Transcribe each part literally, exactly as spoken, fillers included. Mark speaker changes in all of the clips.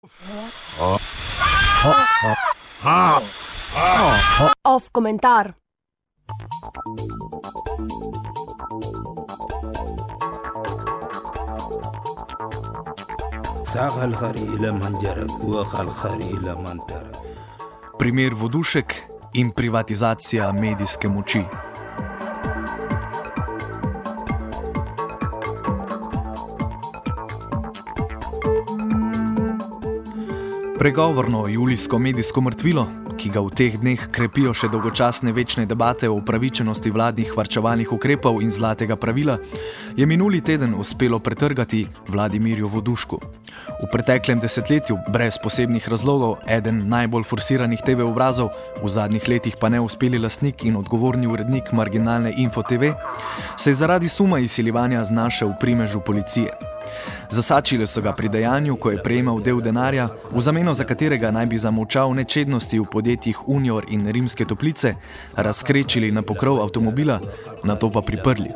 Speaker 1: Off komentar.
Speaker 2: Primer Vodušek in privatizacija medijske moči. Pregovorno julijsko medijsko mrtvilo, ki ga v teh dneh krepijo še dolgočasne večne debate o upravičenosti vladnih varčevalnih ukrepov in zlatega pravila, je minuli teden uspelo pretrgati Vladimirju Vodušku. V preteklem desetletju, brez posebnih razlogov, eden najbolj forsiranih te ve obrazov, v zadnjih letih pa neuspeli lastnik in odgovorni urednik marginalne Info T V, se je zaradi suma izsiljevanja znašel v primežu policije. Zasačili so ga pri dejanju, ko je prejemal del denarja, v zameno za katerega naj bi zamolčal nečednosti v podjetjih Unior in Rimske Toplice, razkrečili na pokrov avtomobila, nato pa priprli.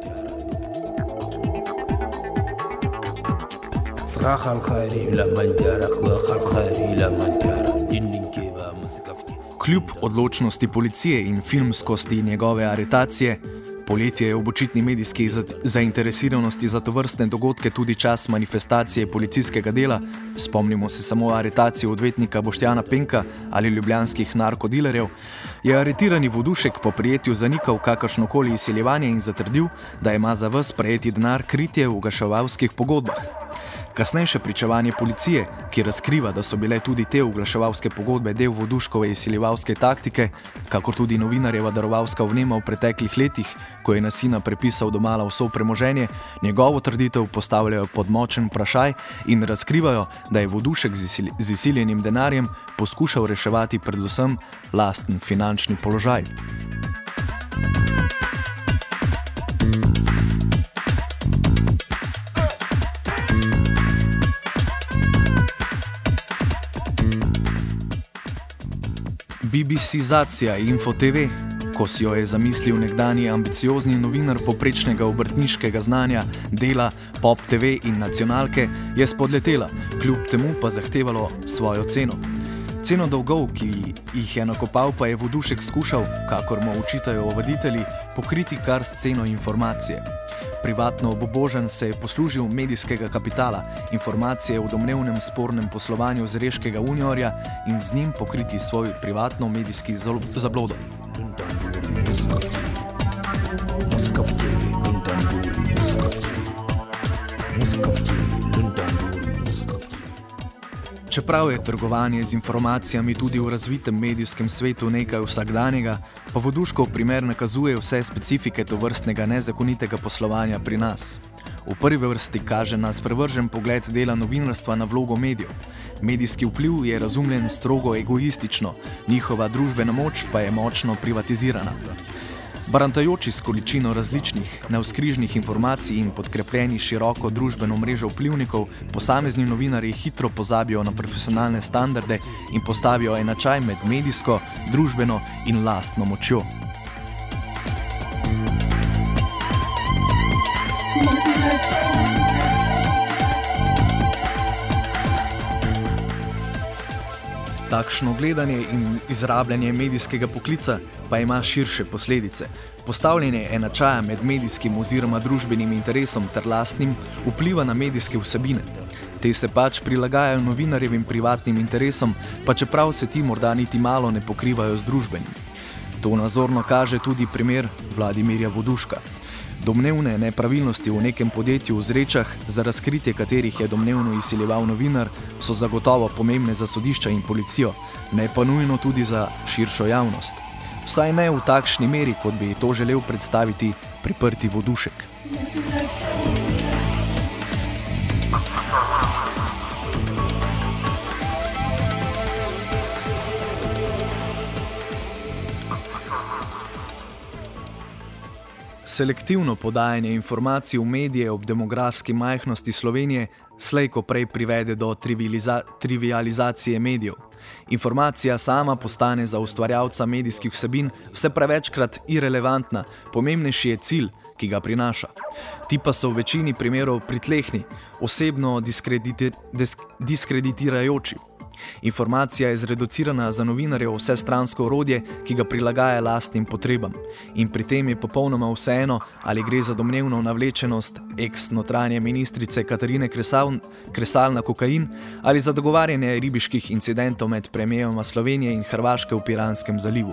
Speaker 2: Kljub odločnosti policije in filmskosti njegove aretacije, poletje je v očitni medijski zainteresiranosti za tovrstne dogodke tudi čas manifestacije policijskega dela, spomnimo se samo aretacijo odvetnika Boštjana Penka ali ljubljanskih narkodilerjev, je aretirani Vodušek po prijetju zanikal kakršnokoli izsiljevanje in zatrdil, da ima za ves prejeti denar kritje v oglaševalskih pogodbah. Kasnejše pričevanje policije, ki razkriva, da so bile tudi te oglaševalske pogodbe del Voduškove izsiljevalske taktike, kakor tudi novinarjeva darovalska vnema v preteklih letih, ko je na sina prepisal domala vso premoženje, njegovo trditev postavljajo pod močen vprašaj in razkrivajo, da je Vodušek z izsiljenim denarjem poskušal reševati predvsem lasten finančni položaj. B B C-zacija Info T V, ko si jo je zamislil nekdanji ambiciozni novinar poprečnega obrtniškega znanja, dela, Pop T V in nacionalke, je spodletela, kljub temu pa zahtevalo svojo ceno. Ceno dolgov, ki jih je nakopal, pa je Vodušek skušal, kakor mu očitajo voditelji, pokriti kar s ceno informacije. Privatno obubožen se je poslužil medijskega kapitala, informacije o domnevnem spornem poslovanju Zreškega Uniorja in z njim pokriti svoj privatno medijski zablodo. Čeprav je trgovanje z informacijami tudi v razvitem medijskem svetu nekaj vsakdanjega, pa Voduškov primer nakazuje vse specifike tovrstnega nezakonitega poslovanja pri nas. V prvi vrsti kaže nas sprevržen pogled dela novinarstva na vlogo medijev. Medijski vpliv je razumljen strogo egoistično, njihova družbena moč pa je močno privatizirana. Barantajoči s količino različnih, navzkrižnih informacij in podkrepljeni široko družbeno mrežo vplivnikov, posamezni novinarji hitro pozabijo na profesionalne standarde in postavijo enačaj med medijsko, družbeno in lastno močjo. Takšno gledanje in izrabljanje medijskega poklica pa ima širše posledice. Postavljanje enačaja med medijskim oziroma družbenim interesom ter lastnim vpliva na medijske vsebine. Te se pač prilagajajo novinarjevim privatnim interesom, pa čeprav se ti morda niti malo ne pokrivajo z družbenim. To nazorno kaže tudi primer Vladimirja Voduška. Domnevne nepravilnosti v nekem podjetju v Zrečah, za razkritje katerih je domnevno izsiljeval novinar, so zagotovo pomembne za sodišča in policijo, ne pa nujno tudi za širšo javnost. Vsaj ne v takšni meri, kot bi to želel predstaviti priprti Vodušek. Selektivno podajanje informacij v medije ob demografski majhnosti Slovenije slej ko prej privede do trivializacije medijev. Informacija sama postane za ustvarjalca medijskih vsebin vse prevečkrat irelevantna, pomembnejši je cilj, ki ga prinaša. Ti pa so v večini primerov pritlehni, osebno diskreditir, diskreditirajoči. Informacija je zreducirana za novinarjev vsestransko orodje, ki ga prilagaja lastnim potrebam. In pri tem je popolnoma vseeno, ali gre za domnevno navlečenost ex-notranje ministrice Katarine Kresal, Kresal na kokain ali za dogovarjanje ribiških incidentov med premijeroma Slovenije in Hrvaške v Piranskem zalivu.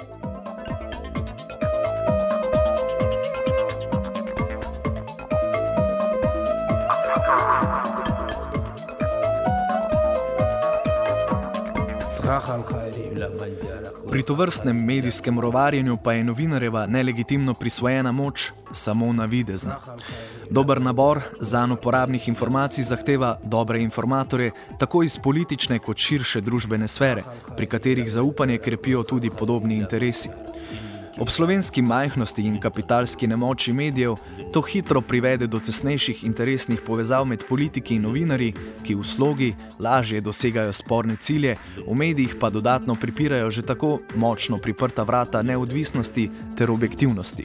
Speaker 2: Pri tovrstnem medijskem rovarjenju pa je novinarjeva nelegitimno prisvojena moč samo navidezna. Dober nabor zanj uporabnih informacij zahteva dobre informatorje, tako iz politične kot širše družbene sfere, pri katerih zaupanje krepijo tudi podobni interesi. Ob slovenski majhnosti in kapitalski nemoči medijev to hitro privede do tesnejših interesnih povezav med politiki in novinarji, ki v slogi lažje dosegajo sporne cilje, v medijih pa dodatno pripirajo že tako močno priprta vrata neodvisnosti ter objektivnosti.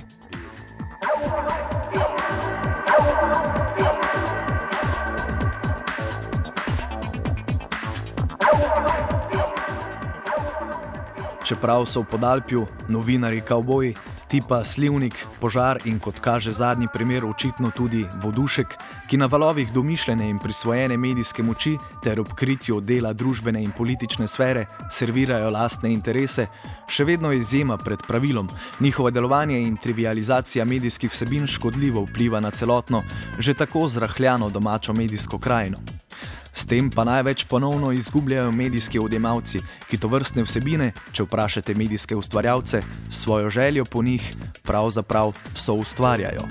Speaker 2: Čeprav so v Podalpju novinarji kavboji, tipa Slivnik, Požar in kot kaže zadnji primer očitno tudi Vodušek, ki na valovih domišljene in prisvojene medijske moči ter ob kritju dela družbene in politične sfere servirajo lastne interese, še vedno izjema pred pravilom. Njihovo delovanje in trivializacija medijskih vsebin škodljivo vpliva na celotno, že tako zrahljano domačo medijsko krajino. S tem pa največ ponovno izgubljajo medijski odjemalci, ki tovrstne vsebine, če vprašate medijske ustvarjalce, svojo željo po njih pravzaprav soustvarjajo.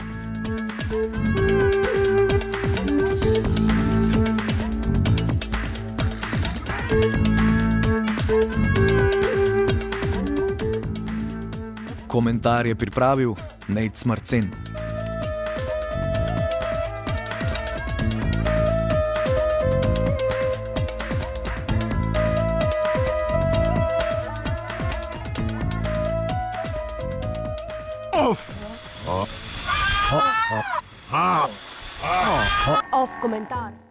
Speaker 2: Komentar je pripravil Nejc Marcen.
Speaker 1: Off komentar.